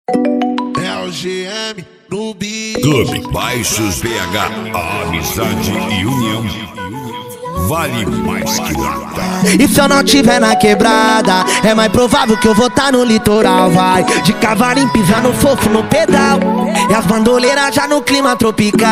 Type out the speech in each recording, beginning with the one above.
É o GM no beat. Clube Baixos BH, a amizade e união vale mais que nada. E se eu não tiver na quebrada, é mais provável que eu vou tá no litoral. Vai de cavalinho pisando fofo no pedal, e as bandoleiras já no clima tropical.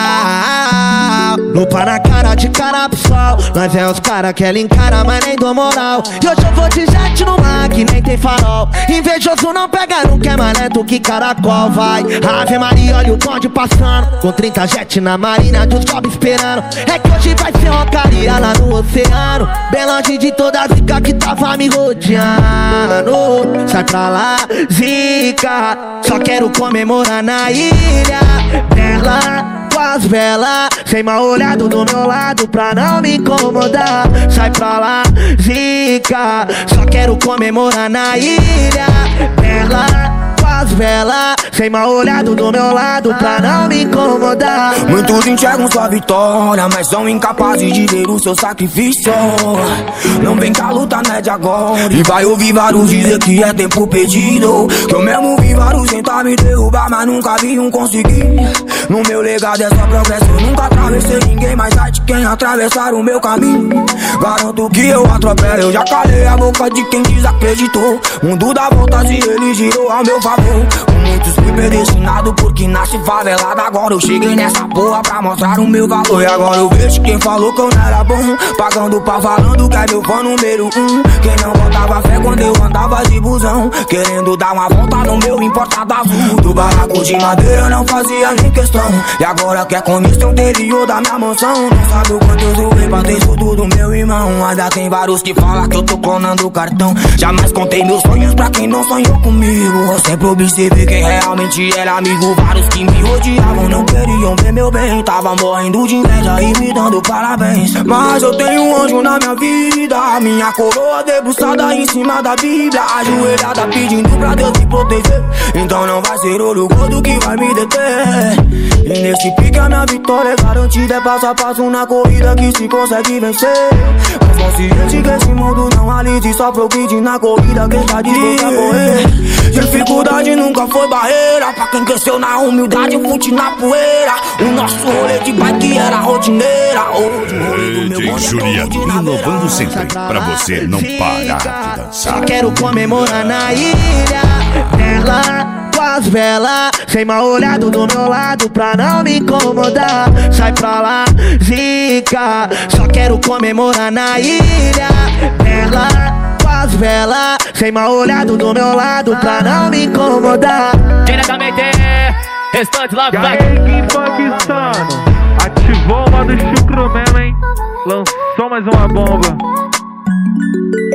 Lupa na cara, de cara pro sol. Nós é os cara que ela encara, mas nem dou moral. E hoje eu vou de jet no mar, que nem tem farol. Invejoso não pega, não quer mais lento que caracol. Vai, Ave Maria, olha o bonde passando, com 30 jet na marina dos pobres esperando. É que hoje vai ser rocaria lá no oceano, bem longe de toda a zica que tava me rodeando. Sai pra lá, zica, só quero comemorar na ilha dela. Com as velas, sem mal olhado do meu lado pra não me incomodar. Sai pra lá, zica, só quero comemorar na ilha dela. Com as velas, sem mal olhado do meu lado pra não me incomodar. Muitos enxergam sua vitória, mas são incapazes de ver o seu sacrifício. Não vem que a luta não é de agora, e vai ouvir vários dizer que é tempo perdido. Que eu mesmo vi vários tentar me derrubar, mas nunca vi um conseguir. No meu legado é só progresso, eu nunca atravessei ninguém, mas ai de quem atravessar o meu caminho. Garanto que eu atropelo, eu já calei a boca de quem desacreditou. Mundo dá voltas e ele girou ao meu favor. Muitos fui predestinado porque nasci favelado. Agora eu cheguei nessa porra pra mostrar o meu valor. E agora eu vejo quem falou que eu não era bom, pagando pau falando que é meu fã número 1. Quem não botava fé quando eu andava de busão, querendo dar uma volta no meu importado azul. Do barraco de madeira eu não fazia nem questão, e agora quer conhecer o interior da minha mansão. Não sabe o quanto eu zoei pra ter isso tudo, meu irmão. Ainda tem vários que falam que eu tô clonando o cartão. Jamais contei meus sonhos pra quem não sonhou comigo. Eu sempre observei quem realmente era amigo. Vários que me odiavam não queriam ver meu bem, tava morrendo de inveja e me dando parabéns. Mas eu tenho um anjo na minha vida, a minha coroa debruçada em cima da Bíblia, ajoelhada pedindo pra Deus me proteger. Então não vai ser olho gordo que vai me deter. E nesse pique a minha vitória é garantida, é passo a passo na corrida que se consegue vencer. Mas consciente que esse mundo não alise, só progride na corrida quem tá disposto a correr. Dificuldade nunca foi barreira pra quem cresceu na humildade, fute na poeira. O nosso rolê de bike era rotineira. Hoje o rolê do meu bonde Juliano, inovando sempre pra você não parar de dançar. Só quero comemorar na ilha dela. Com as velas, sem mal olhado do meu lado pra não me incomodar. Sai pra lá, zica, só quero comemorar na ilha dela. Com as velas, sem mal olhado do meu lado pra não me incomodar. Diretamente, restante lá, E aí, Kim Paquistano, ativou o modo chucro mesmo, hein? Lançou mais uma bomba.